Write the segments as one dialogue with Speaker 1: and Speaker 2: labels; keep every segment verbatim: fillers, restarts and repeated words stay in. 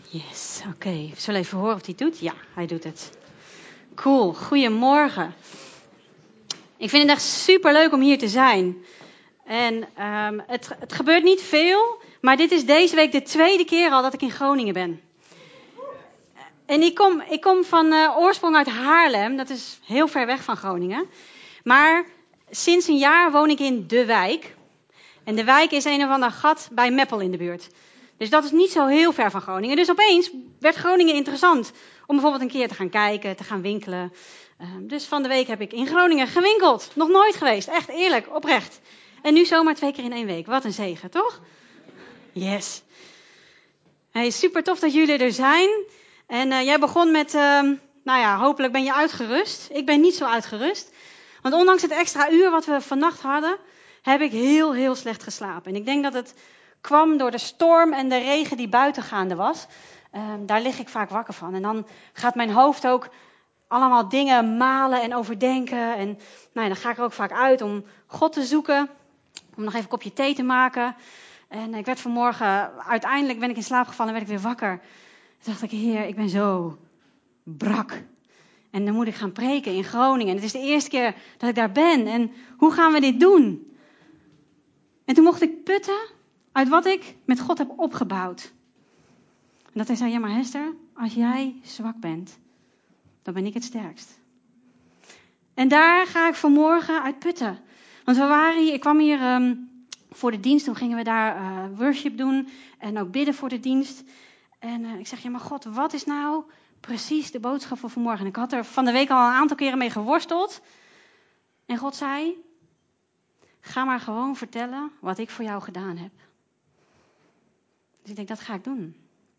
Speaker 1: Yes, oké. Okay. We zullen even horen of hij het doet. Ja, hij doet het. Cool, goedemorgen. Ik vind het echt superleuk om hier te zijn. En um, het, het gebeurt niet veel, maar dit is deze week de tweede keer al dat ik in Groningen ben. En ik kom, ik kom van uh, oorsprong uit Haarlem, dat is heel ver weg van Groningen. Maar sinds een jaar woon ik in De Wijk. En De Wijk is een of ander gat bij Meppel in de buurt. Dus dat is niet zo heel ver van Groningen. Dus opeens werd Groningen interessant om bijvoorbeeld een keer te gaan kijken, te gaan winkelen. Uh, dus van de week heb ik in Groningen gewinkeld. Nog nooit geweest, echt eerlijk, oprecht. En nu zomaar twee keer in één week. Wat een zegen, toch? Yes. Hey, super tof dat jullie er zijn. En uh, jij begon met, uh, nou ja, hopelijk ben je uitgerust. Ik ben niet zo uitgerust. Want ondanks het extra uur wat we vannacht hadden, heb ik heel, heel slecht geslapen. En ik denk dat het kwam door de storm en de regen die buiten gaande was. Uh, daar lig ik vaak wakker van. En dan gaat mijn hoofd ook allemaal dingen malen en overdenken. En nou ja, dan ga ik er ook vaak uit om God te zoeken. Om nog even een kopje thee te maken. En ik werd vanmorgen, uiteindelijk ben ik in slaap gevallen en werd ik weer wakker. Toen dacht ik, Heer, ik ben zo brak. En dan moet ik gaan preken in Groningen. En het is de eerste keer dat ik daar ben. En hoe gaan we dit doen? En toen mocht ik putten uit wat ik met God heb opgebouwd. En dat hij zei, ja maar Hester, als jij zwak bent, dan ben ik het sterkst. En daar ga ik vanmorgen uit putten. Want we waren hier, ik kwam hier um, voor de dienst, toen gingen we daar uh, worship doen en ook bidden voor de dienst. En uh, ik zeg, ja maar God, wat is nou precies de boodschap van vanmorgen? En ik had er van de week al een aantal keren mee geworsteld. En God zei, ga maar gewoon vertellen wat ik voor jou gedaan heb. Dus ik denk, dat ga ik doen.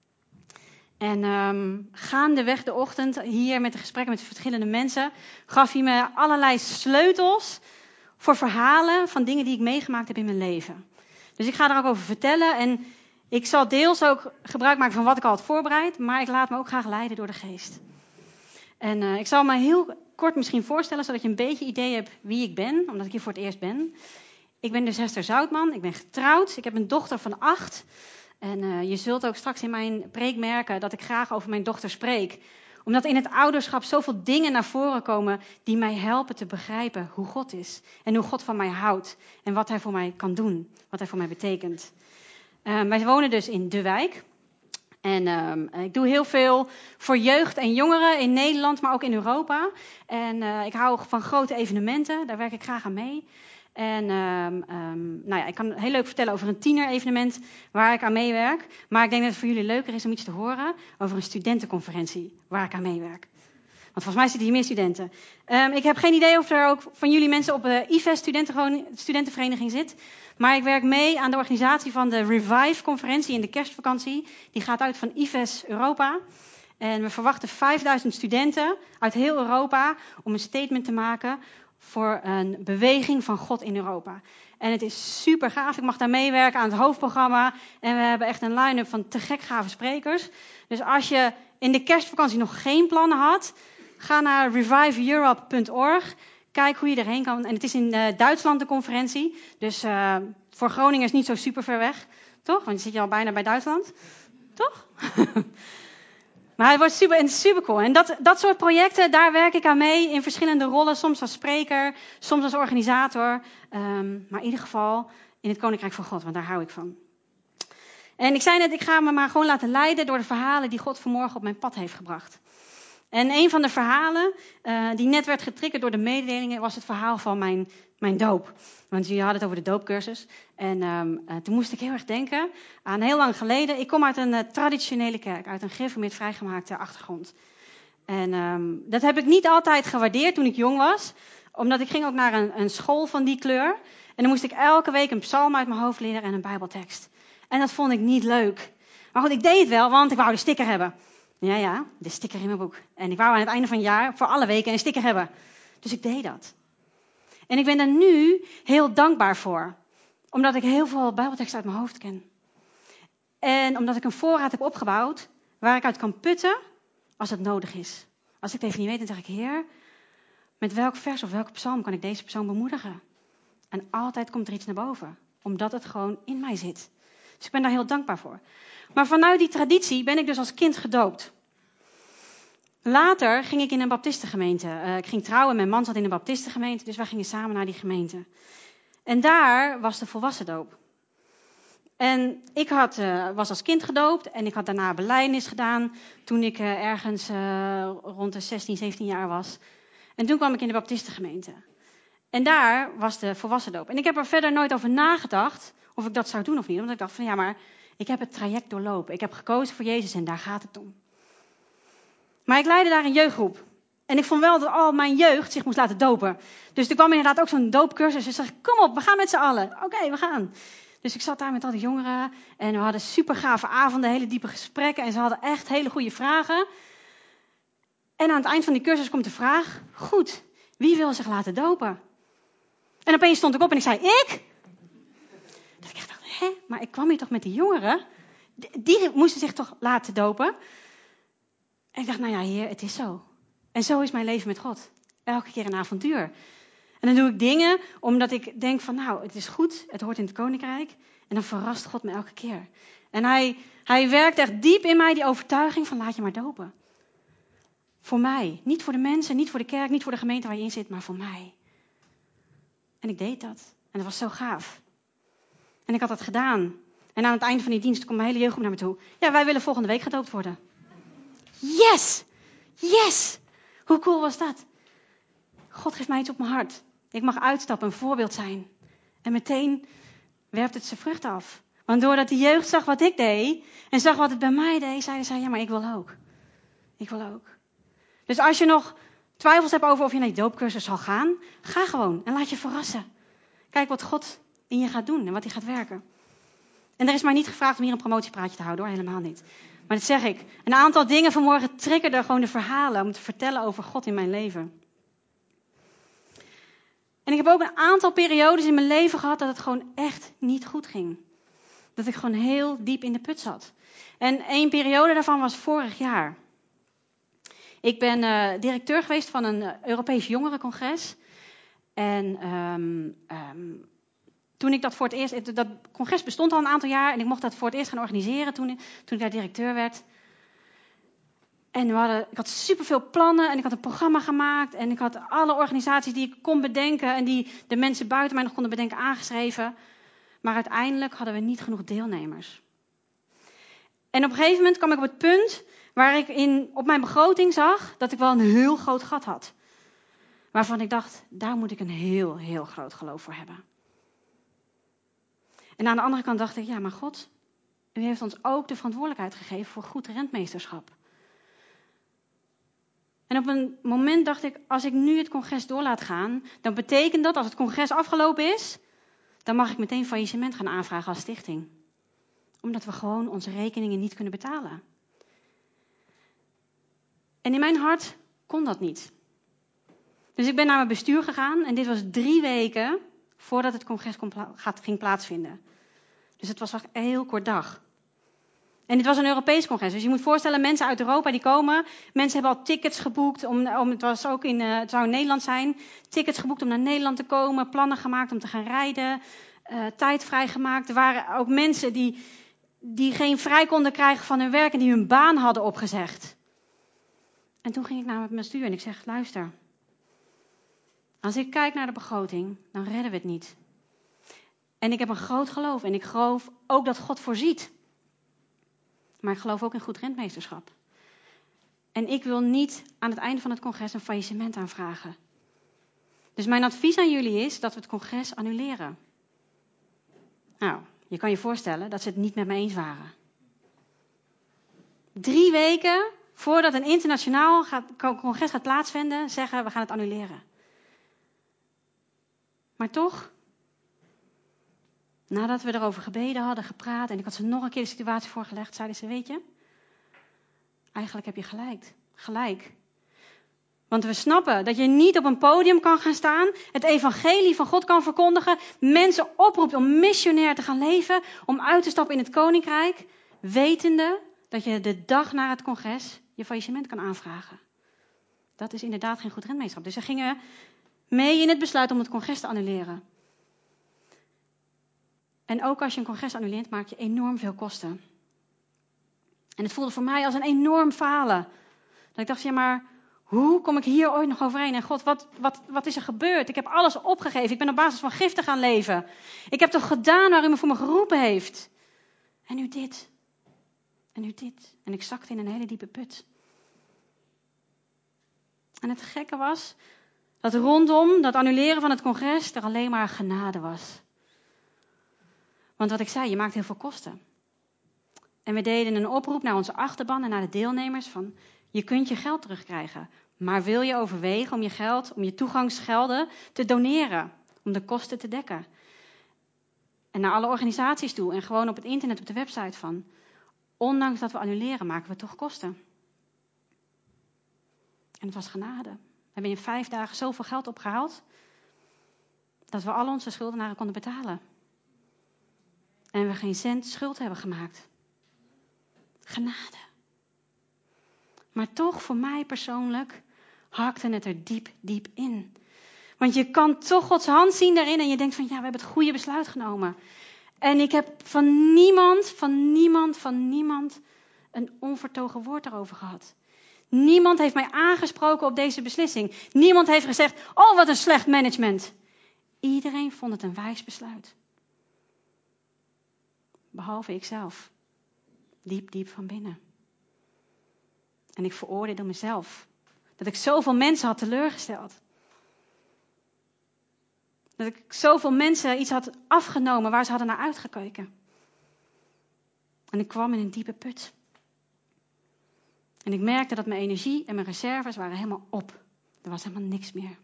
Speaker 1: En um, gaandeweg de ochtend, hier met de gesprekken met verschillende mensen, gaf hij me allerlei sleutels voor verhalen van dingen die ik meegemaakt heb in mijn leven. Dus ik ga er ook over vertellen en ik zal deels ook gebruik maken van wat ik al had voorbereid, maar ik laat me ook graag leiden door de geest. En uh, ik zal me heel kort misschien voorstellen, zodat je een beetje idee hebt wie ik ben, omdat ik hier voor het eerst ben. Ik ben dus Hester Zoutman, ik ben getrouwd, ik heb een dochter van acht. En uh, je zult ook straks in mijn preek merken dat ik graag over mijn dochter spreek. Omdat in het ouderschap zoveel dingen naar voren komen die mij helpen te begrijpen hoe God is. En hoe God van mij houdt. En wat hij voor mij kan doen. Wat hij voor mij betekent. Uh, wij wonen dus in De Wijk. En uh, ik doe heel veel voor jeugd en jongeren in Nederland, maar ook in Europa. En uh, ik hou van grote evenementen, daar werk ik graag aan mee. En um, um, nou ja, ik kan heel leuk vertellen over een tiener-evenement waar ik aan meewerk. Maar ik denk dat het voor jullie leuker is om iets te horen over een studentenconferentie waar ik aan meewerk. Want volgens mij zitten hier meer studenten. Um, ik heb geen idee of er ook van jullie mensen op de I V E S studentenvereniging zit. Maar ik werk mee aan de organisatie van de Revive-conferentie in de kerstvakantie. Die gaat uit van I V E S Europa. En we verwachten vijfduizend studenten uit heel Europa om een statement te maken voor een beweging van God in Europa. En het is super gaaf. Ik mag daar meewerken aan het hoofdprogramma. En we hebben echt een line-up van te gek gave sprekers. Dus als je in de kerstvakantie nog geen plannen had, ga naar revive europe punt org. Kijk hoe je erheen kan. En het is in uh, Duitsland de conferentie. Dus uh, voor Groningen is het niet zo super ver weg. Toch? Want je zit je al bijna bij Duitsland. Toch? Maar het wordt super, en super cool. En dat, dat soort projecten, daar werk ik aan mee in verschillende rollen. Soms als spreker, soms als organisator. Um, maar in ieder geval in het Koninkrijk van God, want daar hou ik van. En ik zei net, ik ga me maar gewoon laten leiden door de verhalen die God vanmorgen op mijn pad heeft gebracht. En een van de verhalen uh, die net werd getriggerd door de mededelingen was het verhaal van mijn, mijn doop. Want jullie hadden het over de doopcursus. En um, uh, toen moest ik heel erg denken aan heel lang geleden. Ik kom uit een uh, traditionele kerk, uit een gereformeerd vrijgemaakte achtergrond. En um, dat heb ik niet altijd gewaardeerd toen ik jong was. Omdat ik ging ook naar een, een school van die kleur. En dan moest ik elke week een psalm uit mijn hoofd leren en een bijbeltekst. En dat vond ik niet leuk. Maar goed, ik deed het wel, want ik wou de sticker hebben. Ja, ja, de sticker in mijn boek. En ik wou aan het einde van het jaar voor alle weken een sticker hebben. Dus ik deed dat. En ik ben er nu heel dankbaar voor. Omdat ik heel veel bijbelteksten uit mijn hoofd ken. En omdat ik een voorraad heb opgebouwd waar ik uit kan putten als het nodig is. Als ik het even niet weet, dan zeg ik, Heer, met welk vers of welke psalm kan ik deze persoon bemoedigen? En altijd komt er iets naar boven. Omdat het gewoon in mij zit. Dus ik ben daar heel dankbaar voor. Maar vanuit die traditie ben ik dus als kind gedoopt. Later ging ik in een baptistengemeente. Uh, ik ging trouwen, mijn man zat in een baptistengemeente, dus wij gingen samen naar die gemeente. En daar was de volwassendoop. En ik had, uh, was als kind gedoopt en ik had daarna belijdenis gedaan toen ik uh, ergens uh, rond de zestien, zeventien jaar was. En toen kwam ik in de baptistengemeente. En daar was de volwassendoop. En ik heb er verder nooit over nagedacht of ik dat zou doen of niet. Omdat ik dacht van ja, maar ik heb het traject doorlopen. Ik heb gekozen voor Jezus en daar gaat het om. Maar ik leidde daar een jeugdgroep. En ik vond wel dat al mijn jeugd zich moest laten dopen. Dus er kwam inderdaad ook zo'n doopcursus. Dus ik zei, kom op, we gaan met z'n allen. Oké, okay, we gaan. Dus ik zat daar met al die jongeren. En we hadden super gave avonden, hele diepe gesprekken. En ze hadden echt hele goede vragen. En aan het eind van die cursus komt de vraag, goed, wie wil zich laten dopen? En opeens stond ik op en ik zei, ik? Dat ik echt dacht, hè? Maar ik kwam hier toch met die jongeren? Die moesten zich toch laten dopen? En ik dacht, nou ja, Heer, het is zo. En zo is mijn leven met God. Elke keer een avontuur. En dan doe ik dingen omdat ik denk van, nou, het is goed, het hoort in het koninkrijk. En dan verrast God me elke keer. En hij, hij werkt echt diep in mij die overtuiging van, laat je maar dopen. Voor mij. Niet voor de mensen, niet voor de kerk, niet voor de gemeente waar je in zit, maar voor mij. En ik deed dat. En dat was zo gaaf. En ik had dat gedaan. En aan het einde van die dienst komt mijn hele jeugdgroep naar me toe. Ja, wij willen volgende week gedoopt worden. Yes! Yes! Hoe cool was dat? God geeft mij iets op mijn hart. Ik mag uitstappen, een voorbeeld zijn. En meteen werpt het zijn vrucht af. Want doordat de jeugd zag wat ik deed en zag wat het bij mij deed, zeiden zij, ja, maar ik wil ook. Ik wil ook. Dus als je nog twijfels hebt over of je naar die doopcursus zal gaan, ga gewoon en laat je verrassen. Kijk wat God in je gaat doen en wat hij gaat werken. En er is mij niet gevraagd om hier een promotiepraatje te houden, hoor, helemaal niet. Maar dat zeg ik. Een aantal dingen vanmorgen triggerden gewoon de verhalen om te vertellen over God in mijn leven. En ik heb ook een aantal periodes in mijn leven gehad dat het gewoon echt niet goed ging. Dat ik gewoon heel diep in de put zat. En één periode daarvan was vorig jaar. Ik ben uh, directeur geweest van een uh, Europees jongerencongres. En um, um, toen ik dat voor het eerst... Dat congres bestond al een aantal jaar en ik mocht dat voor het eerst gaan organiseren toen, toen ik daar directeur werd. En we hadden, ik had superveel plannen en ik had een programma gemaakt. En ik had alle organisaties die ik kon bedenken en die de mensen buiten mij nog konden bedenken aangeschreven. Maar uiteindelijk hadden we niet genoeg deelnemers. En op een gegeven moment kwam ik op het punt waar ik in, op mijn begroting zag dat ik wel een heel groot gat had. Waarvan ik dacht, daar moet ik een heel, heel groot geloof voor hebben. En aan de andere kant dacht ik, ja maar God, u heeft ons ook de verantwoordelijkheid gegeven voor goed rentmeesterschap. En op een moment dacht ik, als ik nu het congres door laat gaan, dan betekent dat als het congres afgelopen is, dan mag ik meteen faillissement gaan aanvragen als stichting. Omdat we gewoon onze rekeningen niet kunnen betalen. En in mijn hart kon dat niet. Dus ik ben naar mijn bestuur gegaan en dit was drie weken voordat het congres kon pla- gaat, ging plaatsvinden. Dus het was echt een heel kort dag. En dit was een Europees congres. Dus je moet voorstellen, mensen uit Europa die komen. Mensen hebben al tickets geboekt. Om, om, het, was ook in, uh, het zou in Nederland zijn. Tickets geboekt om naar Nederland te komen. Plannen gemaakt om te gaan rijden. Uh, tijd vrijgemaakt. Er waren ook mensen die, die geen vrij konden krijgen van hun werk. En die hun baan hadden opgezegd. En toen ging ik naar mijn bestuur en ik zeg, luister. Als ik kijk naar de begroting, dan redden we het niet. En ik heb een groot geloof. En ik geloof ook dat God voorziet. Maar ik geloof ook in goed rentmeesterschap. En ik wil niet aan het einde van het congres een faillissement aanvragen. Dus mijn advies aan jullie is dat we het congres annuleren. Nou, je kan je voorstellen dat ze het niet met me eens waren. Drie weken voordat een internationaal gaat, congres gaat plaatsvinden, zeggen we gaan het annuleren. Maar toch, nadat we erover gebeden hadden, gepraat en ik had ze nog een keer de situatie voorgelegd, zeiden ze, weet je, eigenlijk heb je gelijk. gelijk. Want we snappen dat je niet op een podium kan gaan staan, het evangelie van God kan verkondigen, mensen oproept om missionair te gaan leven, om uit te stappen in het koninkrijk, wetende dat je de dag na het congres je faillissement kan aanvragen. Dat is inderdaad geen goed rentmeesterschap. Dus ze gingen mee in het besluit om het congres te annuleren. En ook als je een congres annuleert, maak je enorm veel kosten. En het voelde voor mij als een enorm falen. Dat ik dacht, ja maar hoe kom ik hier ooit nog overheen? En God, wat, wat, wat is er gebeurd? Ik heb alles opgegeven. Ik ben op basis van giften gaan leven. Ik heb toch gedaan waar u me voor me geroepen heeft. En nu dit. En nu dit. En ik zakte in een hele diepe put. En het gekke was dat rondom dat annuleren van het congres er alleen maar genade was. Want wat ik zei, je maakt heel veel kosten. En we deden een oproep naar onze achterban en naar de deelnemers van, je kunt je geld terugkrijgen. Maar wil je overwegen om je geld, om je toegangsgelden te doneren. Om de kosten te dekken. En naar alle organisaties toe en gewoon op het internet, op de website van. Ondanks dat we annuleren, maken we toch kosten. En het was genade. We hebben in vijf dagen zoveel geld opgehaald, dat we al onze schuldenaren konden betalen. En we geen cent schuld hebben gemaakt. Genade. Maar toch, voor mij persoonlijk, hakte het er diep, diep in. Want je kan toch Gods hand zien daarin en je denkt van, ja, we hebben het goede besluit genomen. En ik heb van niemand, van niemand, van niemand een onvertogen woord daarover gehad. Niemand heeft mij aangesproken op deze beslissing. Niemand heeft gezegd, oh wat een slecht management. Iedereen vond het een wijs besluit. Behalve ikzelf. Diep, diep van binnen. En ik veroordeelde mezelf. Dat ik zoveel mensen had teleurgesteld. Dat ik zoveel mensen iets had afgenomen waar ze hadden naar uitgekeken. En ik kwam in een diepe put. En ik merkte dat mijn energie en mijn reserves waren helemaal op. Er was helemaal niks meer.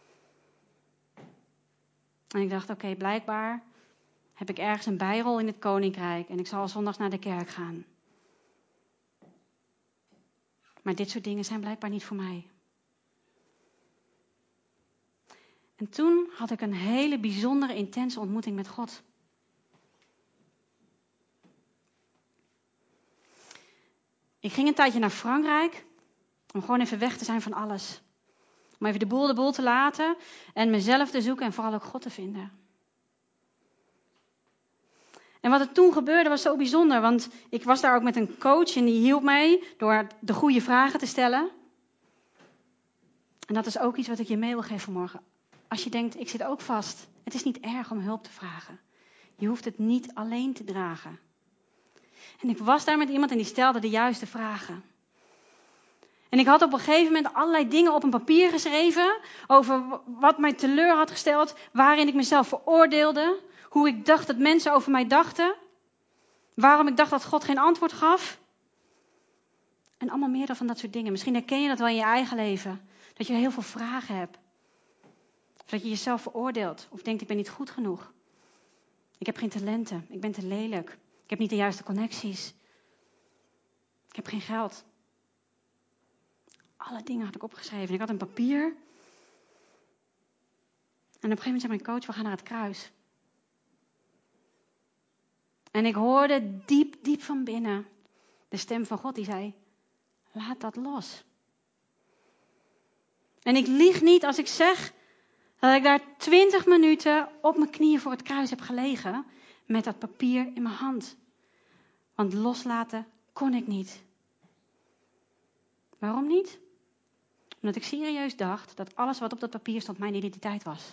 Speaker 1: En ik dacht, oké, okay, blijkbaar heb ik ergens een bijrol in het koninkrijk. En ik zal zondags naar de kerk gaan. Maar dit soort dingen zijn blijkbaar niet voor mij. En toen had ik een hele bijzondere, intense ontmoeting met God. Ik ging een tijdje naar Frankrijk. Om gewoon even weg te zijn van alles. Om even de boel de boel te laten. En mezelf te zoeken en vooral ook God te vinden. En wat er toen gebeurde was zo bijzonder. Want ik was daar ook met een coach en die hielp mij door de goede vragen te stellen. En dat is ook iets wat ik je mee wil geven vanmorgen. Als je denkt, ik zit ook vast. Het is niet erg om hulp te vragen. Je hoeft het niet alleen te dragen. En ik was daar met iemand en die stelde de juiste vragen. En ik had op een gegeven moment allerlei dingen op een papier geschreven. Over wat mij teleur had gesteld. Waarin ik mezelf veroordeelde. Hoe ik dacht dat mensen over mij dachten. Waarom ik dacht dat God geen antwoord gaf. En allemaal meer dan van dat soort dingen. Misschien herken je dat wel in je eigen leven. Dat je heel veel vragen hebt. Of dat je jezelf veroordeelt. Of denkt ik ben niet goed genoeg. Ik heb geen talenten. Ik ben te lelijk. Ik heb niet de juiste connecties. Ik heb geen geld. Alle dingen had ik opgeschreven. Ik had een papier. En op een gegeven moment zei mijn coach, we gaan naar het kruis. En ik hoorde diep, diep van binnen de stem van God die zei, laat dat los. En ik lieg niet als ik zeg dat ik daar twintig minuten op mijn knieën voor het kruis heb gelegen met dat papier in mijn hand. Want loslaten kon ik niet. Waarom niet? Omdat ik serieus dacht dat alles wat op dat papier stond mijn identiteit was.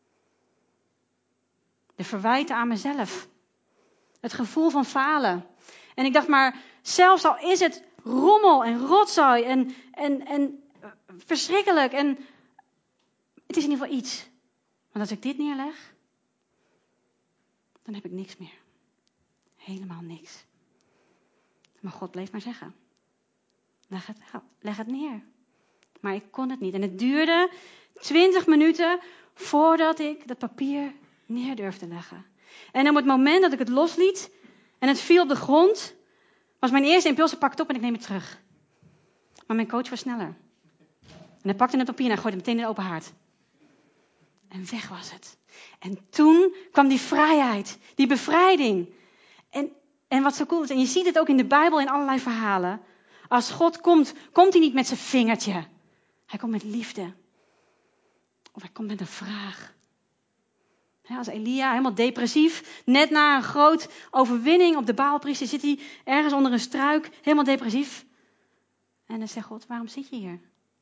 Speaker 1: De verwijten aan mezelf. Het gevoel van falen. En ik dacht maar, zelfs al is het rommel en rotzooi en, en, en verschrikkelijk. En het is in ieder geval iets. Want als ik dit neerleg, dan heb ik niks meer. Helemaal niks. Maar God bleef maar zeggen. Leg het, leg het neer. Maar ik kon het niet. En het duurde twintig minuten voordat ik dat papier neer durfde leggen. En op het moment dat ik het losliet en het viel op de grond, was mijn eerste impuls, ik pak het op en ik neem het terug. Maar mijn coach was sneller. En hij pakte het papier en hij gooide het meteen in de open haard. En weg was het. En toen kwam die vrijheid, die bevrijding. En, en wat zo cool is, en je ziet het ook in de Bijbel in allerlei verhalen. Als God komt, komt hij niet met zijn vingertje. Hij komt met liefde. Of hij komt met een vraag. Ja, als Elia, helemaal depressief, net na een groot overwinning op de Baalpriester, zit hij ergens onder een struik, helemaal depressief. En dan zegt God, waarom zit je hier?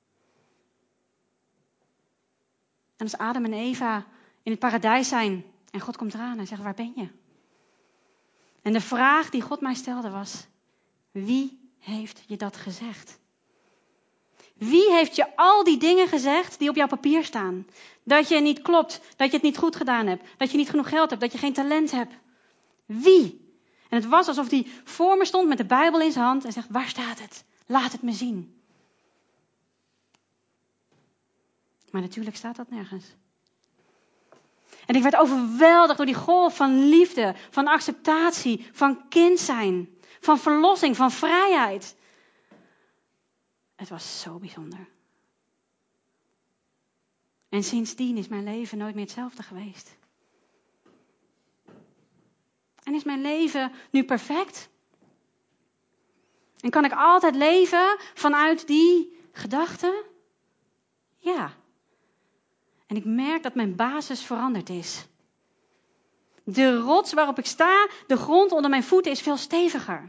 Speaker 1: En als Adam en Eva in het paradijs zijn en God komt eraan en zegt, waar ben je? En de vraag die God mij stelde was, wie heeft je dat gezegd? Wie heeft je al die dingen gezegd die op jouw papier staan? Dat je niet klopt, dat je het niet goed gedaan hebt, dat je niet genoeg geld hebt, dat je geen talent hebt. Wie? En het was alsof hij voor me stond met de Bijbel in zijn hand en zegt, waar staat het? Laat het me zien. Maar natuurlijk staat dat nergens. En ik werd overweldigd door die golf van liefde, van acceptatie, van kind zijn, van verlossing, van vrijheid. Het was zo bijzonder. En sindsdien is mijn leven nooit meer hetzelfde geweest. En is mijn leven nu perfect? En kan ik altijd leven vanuit die gedachten? Ja. En ik merk dat mijn basis veranderd is. De rots waarop ik sta, de grond onder mijn voeten is veel steviger.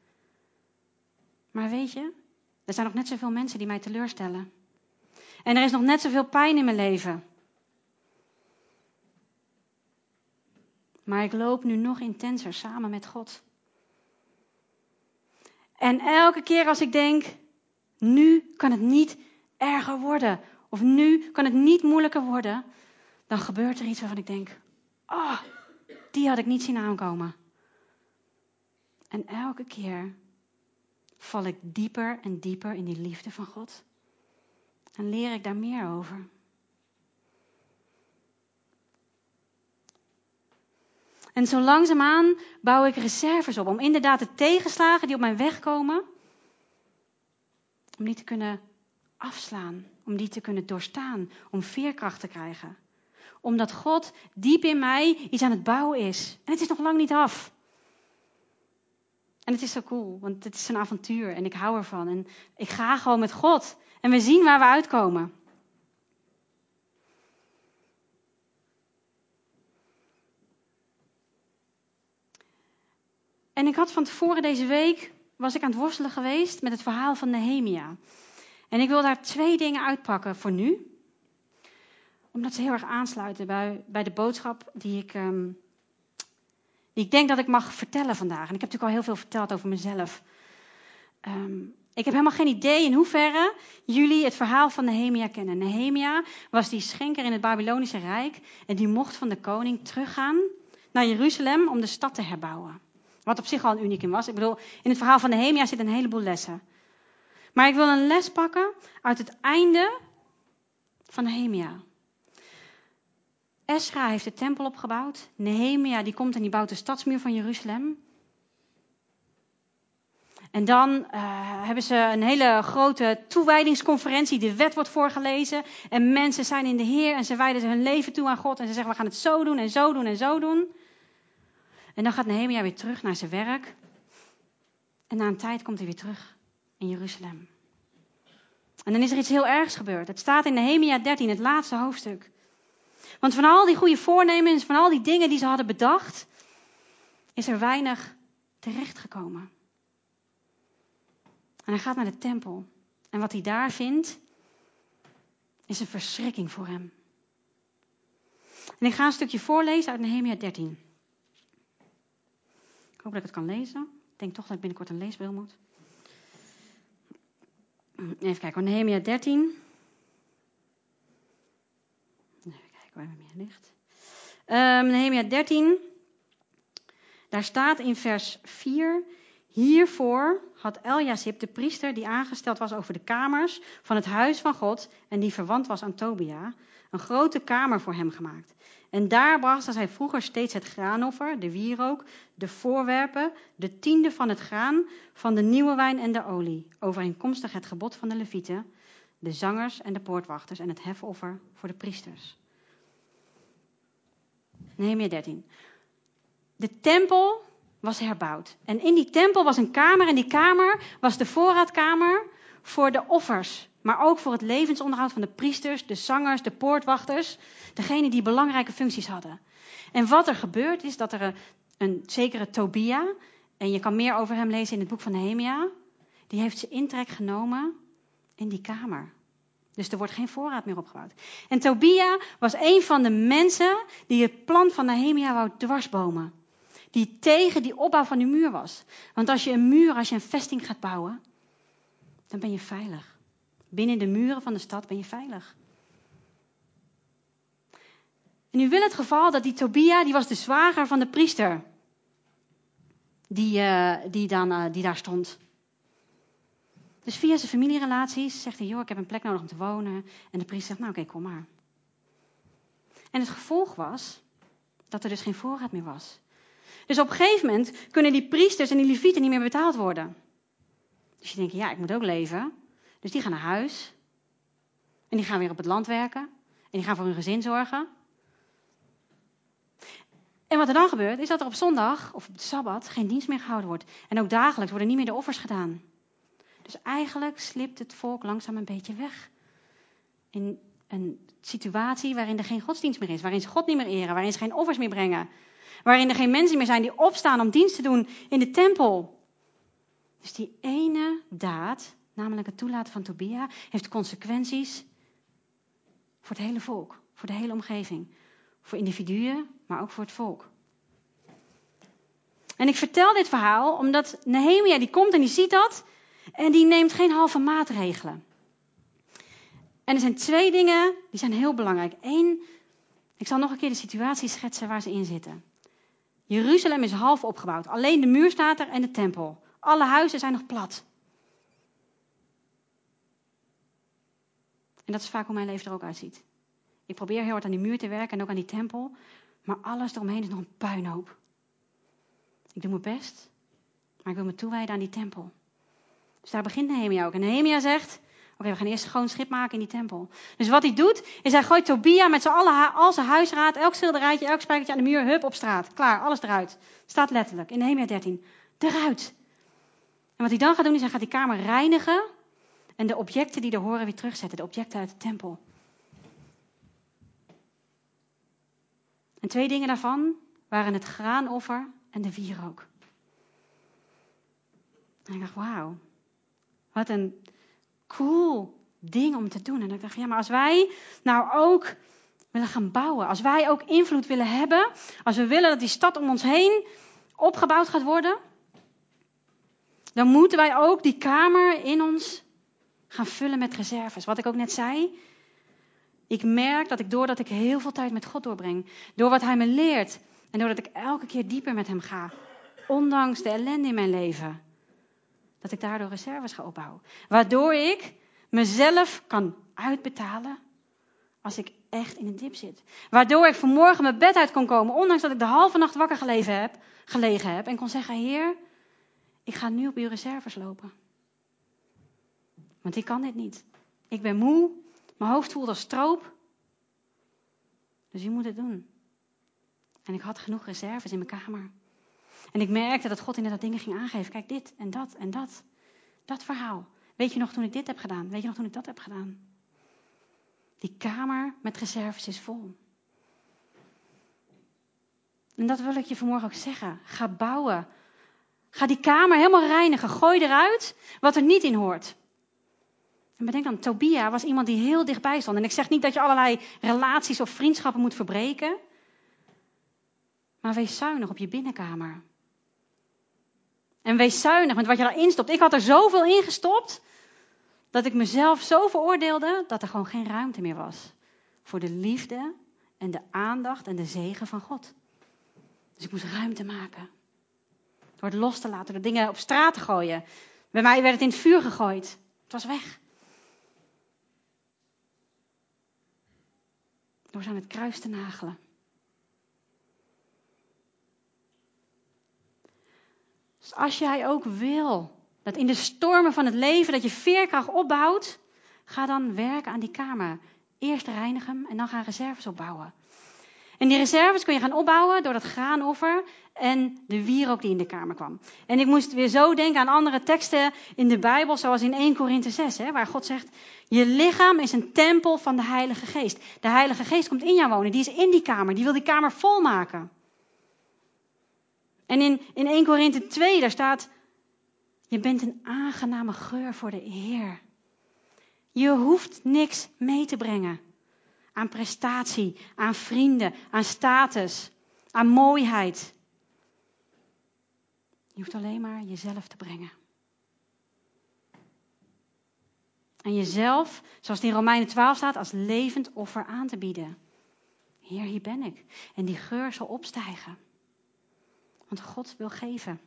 Speaker 1: Maar weet je, er zijn nog net zoveel mensen die mij teleurstellen. En er is nog net zoveel pijn in mijn leven. Maar ik loop nu nog intenser samen met God. En elke keer als ik denk, nu kan het niet erger worden. Of nu kan het niet moeilijker worden. Dan gebeurt er iets waarvan ik denk, oh, die had ik niet zien aankomen. En elke keer val ik dieper en dieper in die liefde van God. En leer ik daar meer over. En zo langzaamaan bouw ik reserves op. Om inderdaad de tegenslagen die op mijn weg komen. Om die te kunnen afslaan. Om die te kunnen doorstaan. Om veerkracht te krijgen. Omdat God diep in mij iets aan het bouwen is. En het is nog lang niet af. En het is zo cool. Want het is een avontuur. En ik hou ervan. En ik ga gewoon met God. En we zien waar we uitkomen. En ik had van tevoren deze week, was ik aan het worstelen geweest met het verhaal van Nehemia. En ik wil daar twee dingen uitpakken voor nu. Omdat ze heel erg aansluiten bij, bij de boodschap die ik, um, die ik denk dat ik mag vertellen vandaag. En ik heb natuurlijk al heel veel verteld over mezelf. Um, ik heb helemaal geen idee in hoeverre jullie het verhaal van Nehemia kennen. Nehemia was die schenker in het Babylonische Rijk. En die mocht van de koning teruggaan naar Jeruzalem om de stad te herbouwen. Wat op zich al een unicum was. Ik bedoel, in het verhaal van Nehemia zitten een heleboel lessen. Maar ik wil een les pakken uit het einde van Nehemia. Esra heeft de tempel opgebouwd. Nehemia die komt en die bouwt de stadsmuur van Jeruzalem. En dan uh, hebben ze een hele grote toewijdingsconferentie. De wet wordt voorgelezen. En mensen zijn in de Heer en ze wijden hun leven toe aan God. En ze zeggen, we gaan het zo doen en zo doen en zo doen. En dan gaat Nehemia weer terug naar zijn werk. En na een tijd komt hij weer terug in Jeruzalem. En dan is er iets heel ergs gebeurd. Het staat in Nehemia dertien, het laatste hoofdstuk. Want van al die goede voornemens, van al die dingen die ze hadden bedacht, is er weinig terechtgekomen. En hij gaat naar de tempel. En wat hij daar vindt, is een verschrikking voor hem. En ik ga een stukje voorlezen uit Nehemia dertien. Ik hoop dat ik het kan lezen. Ik denk toch dat ik binnenkort een leesbril moet. Even kijken, Nehemia dertien. Even kijken waar het meer ligt. Um, Nehemia dertien. Daar staat in vers vier. Hiervoor had Eljasib, de priester die aangesteld was over de kamers van het huis van God en die verwant was aan Tobia, een grote kamer voor hem gemaakt. En daar bracht hij vroeger steeds het graanoffer, de wierook, de voorwerpen, de tiende van het graan, van de nieuwe wijn en de olie, overeenkomstig het gebod van de levieten, de zangers en de poortwachters en het hefoffer voor de priesters. Nehemia dertien. De tempel was herbouwd. En in die tempel was een kamer en die kamer was de voorraadkamer voor de offers. Maar ook voor het levensonderhoud van de priesters, de zangers, de poortwachters. Degenen die belangrijke functies hadden. En wat er gebeurt is dat er een, een zekere Tobia, en je kan meer over hem lezen in het boek van Nehemia, die heeft zijn intrek genomen in die kamer. Dus er wordt geen voorraad meer opgebouwd. En Tobia was een van de mensen die het plan van Nehemia wou dwarsbomen. Die tegen die opbouw van die muur was. Want als je een muur, als je een vesting gaat bouwen, dan ben je veilig. Binnen de muren van de stad ben je veilig. En nu wil het geval dat die Tobia, die was de zwager van de priester. Die, uh, die, dan, uh, die daar stond. Dus via zijn familierelaties zegt hij, joh, ik heb een plek nodig om te wonen. En de priester zegt, nou oké, okay, kom maar. En het gevolg was dat er dus geen voorraad meer was. Dus op een gegeven moment kunnen die priesters en die levieten niet meer betaald worden. Dus je denkt, ja, ik moet ook leven. Dus die gaan naar huis. En die gaan weer op het land werken. En die gaan voor hun gezin zorgen. En wat er dan gebeurt, is dat er op zondag of op de Sabbat geen dienst meer gehouden wordt. En ook dagelijks worden niet meer de offers gedaan. Dus eigenlijk slipt het volk langzaam een beetje weg. In een situatie waarin er geen godsdienst meer is. Waarin ze God niet meer eren. Waarin ze geen offers meer brengen. Waarin er geen mensen meer zijn die opstaan om dienst te doen in de tempel. Dus die ene daad, namelijk het toelaten van Tobia, heeft consequenties voor het hele volk. Voor de hele omgeving. Voor individuen, maar ook voor het volk. En ik vertel dit verhaal omdat Nehemia die komt en die ziet dat. En die neemt geen halve maatregelen. En er zijn twee dingen die zijn heel belangrijk. Eén, ik zal nog een keer de situatie schetsen waar ze in zitten. Jeruzalem is half opgebouwd. Alleen de muur staat er en de tempel. Alle huizen zijn nog plat. En dat is vaak hoe mijn leven er ook uitziet. Ik probeer heel hard aan die muur te werken en ook aan die tempel. Maar alles eromheen is nog een puinhoop. Ik doe mijn best, maar ik wil me toewijden aan die tempel. Dus daar begint Nehemia ook. En Nehemia zegt, oké, okay, we gaan eerst schoon schip maken in die tempel. Dus wat hij doet, is hij gooit Tobia met z'n allen, al zijn huisraad, elk schilderijtje, elk spijkertje aan de muur, hup, op straat. Klaar, alles eruit. Staat letterlijk in Nehemia dertien. Eruit. En wat hij dan gaat doen, is hij gaat die kamer reinigen en de objecten die er horen weer terugzetten. De objecten uit de tempel. En twee dingen daarvan waren het graanoffer en de wierook. En ik dacht, wauw, wat een cool ding om te doen. En ik dacht, ja, maar als wij nou ook willen gaan bouwen, als wij ook invloed willen hebben, als we willen dat die stad om ons heen opgebouwd gaat worden, dan moeten wij ook die kamer in ons gaan vullen met reserves. Wat ik ook net zei, ik merk dat ik doordat ik heel veel tijd met God doorbreng, door wat Hij me leert en doordat ik elke keer dieper met Hem ga, ondanks de ellende in mijn leven, dat ik daardoor reserves ga opbouwen. Waardoor ik mezelf kan uitbetalen als ik echt in een dip zit. Waardoor ik vanmorgen mijn bed uit kon komen, ondanks dat ik de halve nacht wakker gelegen heb, gelegen heb en kon zeggen, Heer, ik ga nu op uw reserves lopen. Want ik kan dit niet. Ik ben moe, mijn hoofd voelt als stroop. Dus u moet het doen. En ik had genoeg reserves in mijn kamer. En ik merkte dat God inderdaad dingen ging aangeven. Kijk, dit en dat en dat. Dat verhaal. Weet je nog toen ik dit heb gedaan? Weet je nog toen ik dat heb gedaan? Die kamer met reserves is vol. En dat wil ik je vanmorgen ook zeggen. Ga bouwen. Ga die kamer helemaal reinigen. Gooi eruit wat er niet in hoort. En bedenk dan, Tobia was iemand die heel dichtbij stond. En ik zeg niet dat je allerlei relaties of vriendschappen moet verbreken. Maar wees zuinig op je binnenkamer. En wees zuinig met wat je daarin stopt. Ik had er zoveel in gestopt, dat ik mezelf zo veroordeelde, dat er gewoon geen ruimte meer was. Voor de liefde en de aandacht en de zegen van God. Dus ik moest ruimte maken. Door het los te laten, door dingen op straat te gooien. Bij mij werd het in het vuur gegooid. Het was weg. Door ze aan het kruis te nagelen. Dus als jij ook wil, dat in de stormen van het leven, dat je veerkracht opbouwt, ga dan werken aan die kamer. Eerst reinig hem en dan gaan reserves opbouwen. En die reserves kun je gaan opbouwen door dat graanoffer en de wierook die in de kamer kwam. En ik moest weer zo denken aan andere teksten in de Bijbel, zoals in Eerste Korinthe zes, hè, waar God zegt, je lichaam is een tempel van de Heilige Geest. De Heilige Geest komt in jou wonen, die is in die kamer, die wil die kamer volmaken. En in, in Eerste Korinthe twee, daar staat, je bent een aangename geur voor de Heer. Je hoeft niks mee te brengen. Aan prestatie, aan vrienden, aan status, aan mooiheid. Je hoeft alleen maar jezelf te brengen. En jezelf, zoals het in Romeinen twaalf staat, als levend offer aan te bieden. Heer, hier ben ik. En die geur zal opstijgen. Want God wil geven.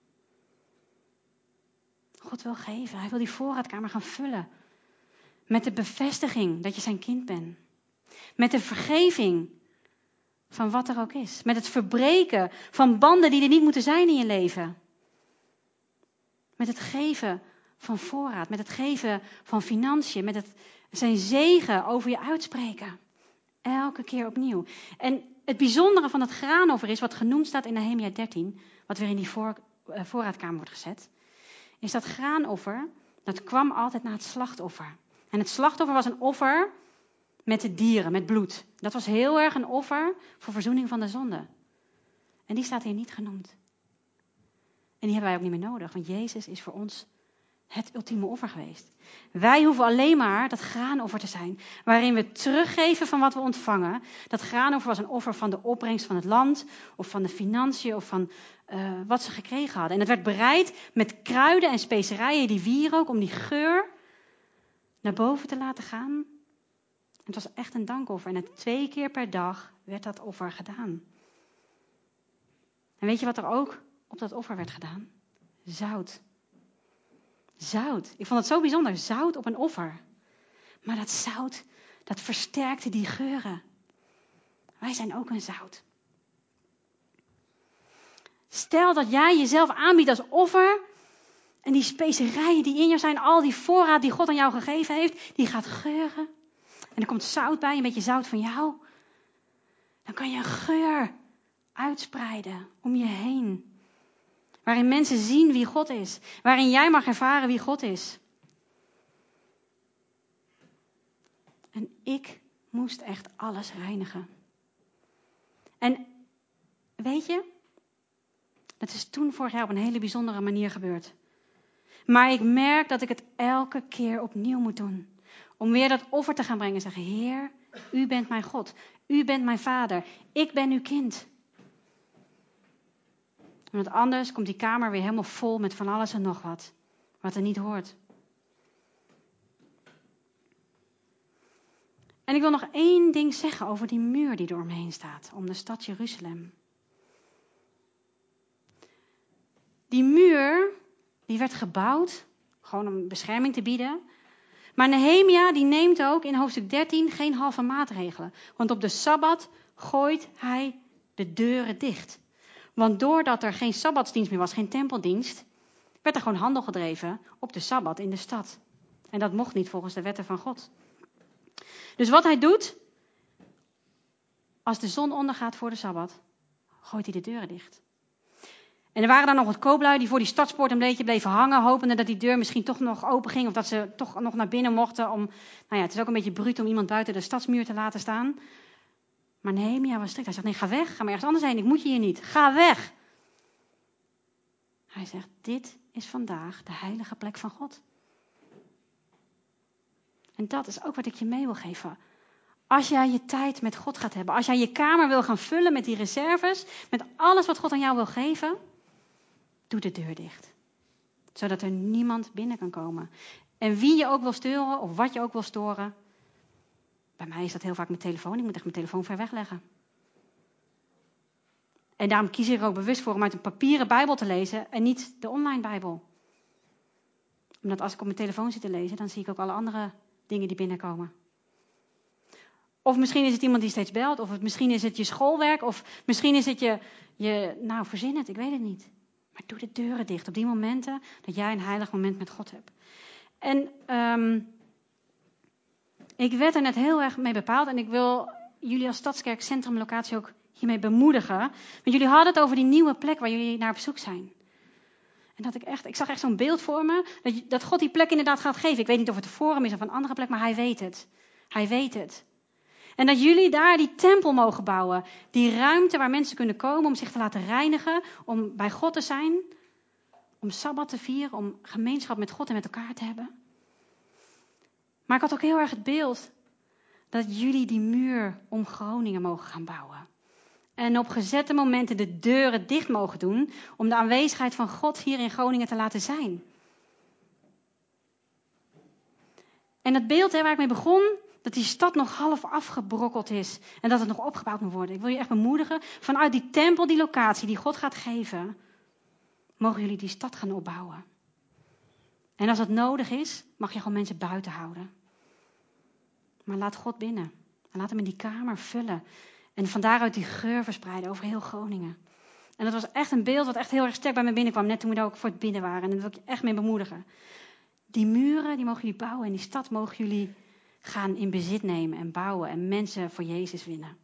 Speaker 1: God wil geven. Hij wil die voorraadkamer gaan vullen. Met de bevestiging dat je zijn kind bent. Met de vergeving van wat er ook is. Met het verbreken van banden die er niet moeten zijn in je leven. Met het geven van voorraad. Met het geven van financiën. Met het zijn zegen over je uitspreken. Elke keer opnieuw. En het bijzondere van het graanoffer is, wat genoemd staat in Nehemia dertien. Wat weer in die voor, uh, voorraadkamer wordt gezet. Is dat graanoffer, dat kwam altijd na het slachtoffer. En het slachtoffer was een offer met de dieren, met bloed. Dat was heel erg een offer voor verzoening van de zonde. En die staat hier niet genoemd. En die hebben wij ook niet meer nodig, want Jezus is voor ons het ultieme offer geweest. Wij hoeven alleen maar dat graanoffer te zijn, waarin we teruggeven van wat we ontvangen. Dat graanoffer was een offer van de opbrengst van het land, of van de financiën, of van uh, wat ze gekregen hadden. En het werd bereid met kruiden en specerijen, die wierook, om die geur naar boven te laten gaan. Het was echt een dankoffer. En het twee keer per dag werd dat offer gedaan. En weet je wat er ook op dat offer werd gedaan? Zout. Zout. Ik vond het zo bijzonder. Zout op een offer. Maar dat zout, dat versterkte die geuren. Wij zijn ook een zout. Stel dat jij jezelf aanbiedt als offer. En die specerijen die in jou zijn, al die voorraad die God aan jou gegeven heeft, die gaat geuren. En er komt zout bij, een beetje zout van jou. Dan kan je een geur uitspreiden om je heen. Waarin mensen zien wie God is. Waarin jij mag ervaren wie God is. En ik moest echt alles reinigen. En weet je, dat is toen vorig jaar op een hele bijzondere manier gebeurd. Maar ik merk dat ik het elke keer opnieuw moet doen. Om weer dat offer te gaan brengen en zeggen, Heer, u bent mijn God. U bent mijn vader. Ik ben uw kind. Want anders komt die kamer weer helemaal vol met van alles en nog wat. Wat er niet hoort. En ik wil nog één ding zeggen over die muur die er omheen staat. Om de stad Jeruzalem. Die muur, die werd gebouwd. Gewoon om bescherming te bieden. Maar Nehemia die neemt ook in hoofdstuk dertien geen halve maatregelen. Want op de Sabbat gooit hij de deuren dicht. Want doordat er geen Sabbatsdienst meer was, geen tempeldienst, werd er gewoon handel gedreven op de Sabbat in de stad. En dat mocht niet volgens de wetten van God. Dus wat hij doet, als de zon ondergaat voor de Sabbat, gooit hij de deuren dicht. En er waren dan nog wat kooplui die voor die stadspoort een beetje bleven hangen, hopende dat die deur misschien toch nog open ging, of dat ze toch nog naar binnen mochten. Om, nou ja, het is ook een beetje bruut om iemand buiten de stadsmuur te laten staan. Maar Nehemia was strikt. Hij zegt, nee, ga weg, ga maar ergens anders heen, ik moet je hier niet. Ga weg. Hij zegt, dit is vandaag de heilige plek van God. En dat is ook wat ik je mee wil geven. Als jij je tijd met God gaat hebben, als jij je kamer wil gaan vullen met die reserves, met alles wat God aan jou wil geven, doe de deur dicht. Zodat er niemand binnen kan komen. En wie je ook wil storen, of wat je ook wil storen. Bij mij is dat heel vaak mijn telefoon. Ik moet echt mijn telefoon ver wegleggen. En daarom kies ik er ook bewust voor om uit een papieren Bijbel te lezen en niet de online Bijbel. Omdat als ik op mijn telefoon zit te lezen, dan zie ik ook alle andere dingen die binnenkomen. Of misschien is het iemand die steeds belt, of het, misschien is het je schoolwerk, of misschien is het je, je, nou verzin het, ik weet het niet. Maar doe de deuren dicht op die momenten dat jij een heilig moment met God hebt. En um, ik werd er net heel erg mee bepaald en ik wil jullie als Stadskerk Centrumlocatie ook hiermee bemoedigen. Want jullie hadden het over die nieuwe plek waar jullie naar op zoek zijn. En dat ik echt, ik zag echt zo'n beeld voor me, dat, je, dat God die plek inderdaad gaat geven. Ik weet niet of het de Forum is of een andere plek, maar hij weet het. Hij weet het. En dat jullie daar die tempel mogen bouwen. Die ruimte waar mensen kunnen komen om zich te laten reinigen, om bij God te zijn. Om Sabbat te vieren, om gemeenschap met God en met elkaar te hebben. Maar ik had ook heel erg het beeld dat jullie die muur om Groningen mogen gaan bouwen. En op gezette momenten de deuren dicht mogen doen om de aanwezigheid van God hier in Groningen te laten zijn. En het beeld hè, waar ik mee begon, dat die stad nog half afgebrokkeld is en dat het nog opgebouwd moet worden. Ik wil je echt bemoedigen, vanuit die tempel, die locatie die God gaat geven, mogen jullie die stad gaan opbouwen. En als dat nodig is, mag je gewoon mensen buiten houden. Maar laat God binnen. En laat hem in die kamer vullen. En van daaruit die geur verspreiden over heel Groningen. En dat was echt een beeld wat echt heel erg sterk bij me binnenkwam. Net toen we daar ook voor het bidden waren. En daar wil ik je echt mee bemoedigen. Die muren, die mogen jullie bouwen. En die stad mogen jullie gaan in bezit nemen en bouwen. En mensen voor Jezus winnen.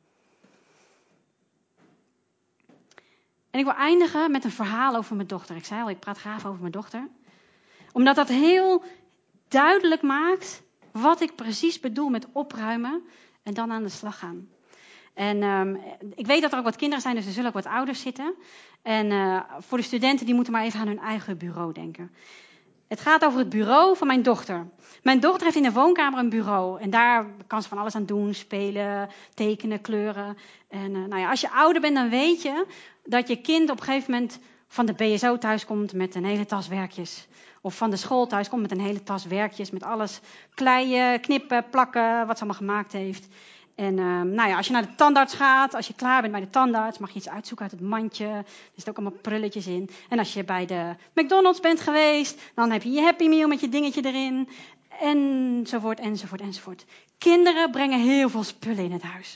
Speaker 1: En ik wil eindigen met een verhaal over mijn dochter. Ik zei al, ik praat graag over mijn dochter. Omdat dat heel duidelijk maakt wat ik precies bedoel met opruimen en dan aan de slag gaan. En um, ik weet dat er ook wat kinderen zijn, dus er zullen ook wat ouders zitten. En uh, voor de studenten, die moeten maar even aan hun eigen bureau denken. Het gaat over het bureau van mijn dochter. Mijn dochter heeft in de woonkamer een bureau. En daar kan ze van alles aan doen, spelen, tekenen, kleuren. En uh, nou ja, als je ouder bent, dan weet je dat je kind op een gegeven moment van de B S O thuis komt met een hele tas werkjes. Of van de school thuis komt met een hele tas werkjes. Met alles kleien, knippen, plakken, wat ze allemaal gemaakt heeft. En uh, nou ja, als je naar de tandarts gaat, als je klaar bent bij de tandarts, mag je iets uitzoeken uit het mandje. Er zitten ook allemaal prulletjes in. En als je bij de McDonald's bent geweest, dan heb je je Happy Meal met je dingetje erin. Enzovoort, enzovoort, enzovoort. Kinderen brengen heel veel spullen in het huis.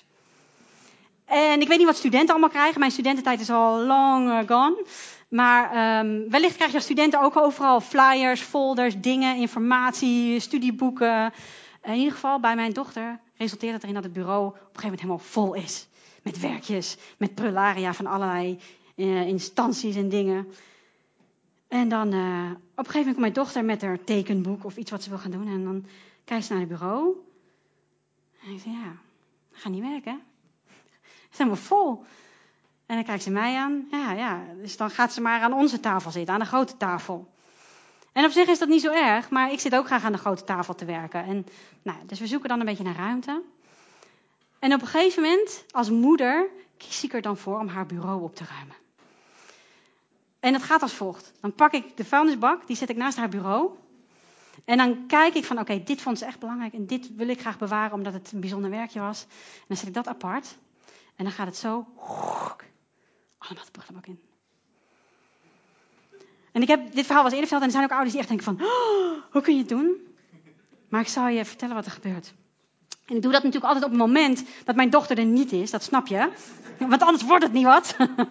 Speaker 1: En ik weet niet wat studenten allemaal krijgen. Mijn studententijd is al long uh, gone. Maar um, wellicht krijg je als studenten ook overal flyers, folders, dingen, informatie, studieboeken. In ieder geval bij mijn dochter resulteert het erin dat het bureau op een gegeven moment helemaal vol is. Met werkjes, met prularia van allerlei uh, instanties en dingen. En dan uh, op een gegeven moment komt mijn dochter met haar tekenboek of iets wat ze wil gaan doen. En dan kijkt ze naar het bureau. En ik zeg, ja, dat gaat niet werken. Het is helemaal vol. En dan kijkt ze mij aan. Ja, ja, dus dan gaat ze maar aan onze tafel zitten, aan de grote tafel. En op zich is dat niet zo erg, maar ik zit ook graag aan de grote tafel te werken. En, nou, dus we zoeken dan een beetje naar ruimte. En op een gegeven moment, als moeder, kies ik er dan voor om haar bureau op te ruimen. En dat gaat als volgt. Dan pak ik de vuilnisbak, die zet ik naast haar bureau. En dan kijk ik van, oké, okay, dit vond ze echt belangrijk en dit wil ik graag bewaren omdat het een bijzonder werkje was. En dan zet ik dat apart. En dan gaat het zo, allemaal de prullenbak in. En ik heb dit verhaal was eerder verteld en er zijn ook ouders die echt denken van, oh, hoe kun je het doen? Maar ik zal je vertellen wat er gebeurt. En ik doe dat natuurlijk altijd op het moment dat mijn dochter er niet is, dat snap je. Want anders wordt het niet wat.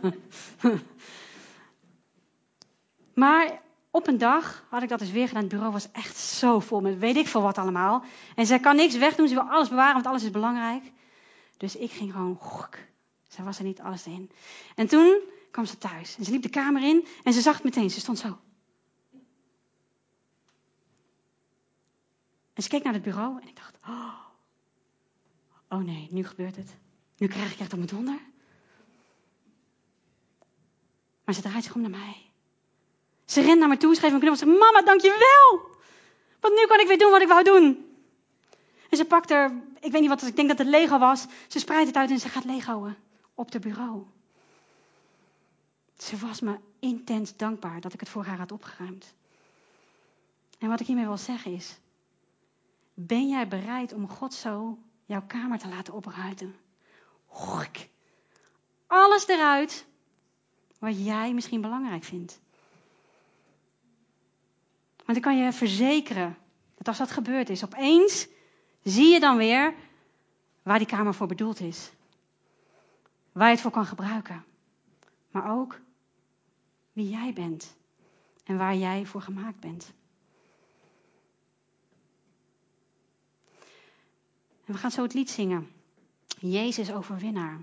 Speaker 1: Maar op een dag had ik dat dus weer gedaan. Het bureau was echt zo vol met weet ik veel wat allemaal. En zij kan niks wegdoen, ze wil alles bewaren, want alles is belangrijk. Dus ik ging gewoon, zij was er niet, alles erin. En toen kwam ze thuis en ze liep de kamer in en ze zag het meteen, ze stond zo. En ze keek naar het bureau en ik dacht, oh, oh nee, nu gebeurt het. Nu krijg ik echt op mijn donder. Maar ze draait zich om naar mij. Ze rent naar me toe, schreef me een knuffel en zei, mama, dankjewel. Want nu kan ik weer doen wat ik wou doen. En ze pakt er, ik weet niet wat, ik denk dat het Lego was. Ze spreidt het uit en ze gaat Lego'en op het bureau. Ze was me intens dankbaar dat ik het voor haar had opgeruimd. En wat ik hiermee wil zeggen is, ben jij bereid om God zo jouw kamer te laten opruimen? Alles eruit wat jij misschien belangrijk vindt. Want ik kan je verzekeren dat als dat gebeurd is, opeens zie je dan weer waar die kamer voor bedoeld is. Waar je het voor kan gebruiken. Maar ook wie jij bent en waar jij voor gemaakt bent. En we gaan zo het lied zingen. Jezus overwinnaar.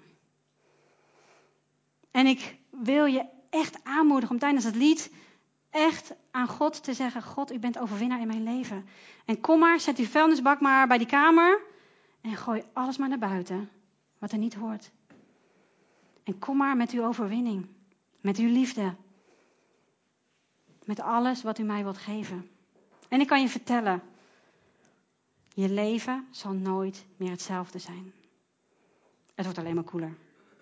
Speaker 1: En ik wil je echt aanmoedigen om tijdens het lied echt aan God te zeggen: God, u bent overwinnaar in mijn leven. En kom maar, zet die vuilnisbak maar bij die kamer en gooi alles maar naar buiten wat er niet hoort. En kom maar met uw overwinning, met uw liefde, met alles wat u mij wilt geven. En ik kan je vertellen, je leven zal nooit meer hetzelfde zijn. Het wordt alleen maar cooler.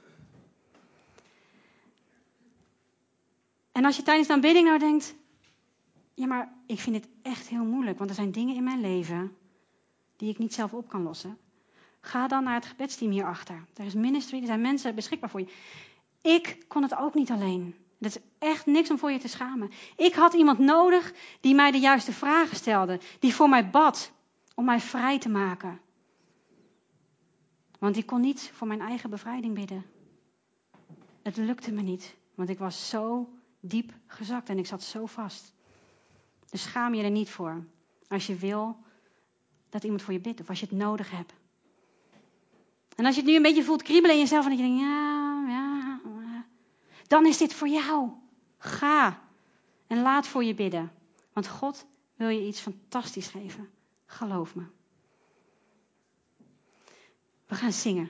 Speaker 1: En als je tijdens de aanbidding nou denkt, ja, maar ik vind dit echt heel moeilijk, want er zijn dingen in mijn leven die ik niet zelf op kan lossen. Ga dan naar het gebedsteam hierachter. Er is ministry, er zijn mensen beschikbaar voor je. Ik kon het ook niet alleen. Dat is echt niks om voor je te schamen. Ik had iemand nodig die mij de juiste vragen stelde, die voor mij bad, om mij vrij te maken. Want ik kon niet voor mijn eigen bevrijding bidden. Het lukte me niet, want ik was zo diep gezakt en ik zat zo vast. Dus schaam je er niet voor als je wil dat iemand voor je bidt of als je het nodig hebt. En als je het nu een beetje voelt kriebelen in jezelf en dat je denkt, ja, ja, ja, dan is dit voor jou. Ga en laat voor je bidden. Want God wil je iets fantastisch geven. Geloof me. We gaan zingen.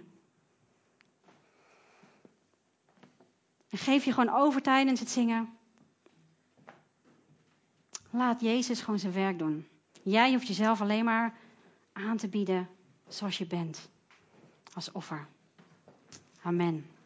Speaker 1: En geef je gewoon over tijdens het zingen. Laat Jezus gewoon zijn werk doen. Jij hoeft jezelf alleen maar aan te bieden zoals je bent. Als offer. Amen.